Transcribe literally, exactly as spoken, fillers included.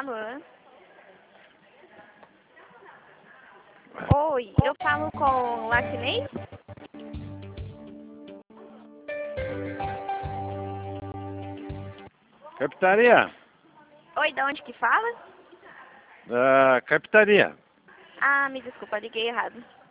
Alô? Oi, eu falo com Latinei? Capitaria? Oi, de onde que fala? Da capitaria. Ah, me desculpa, liguei errado.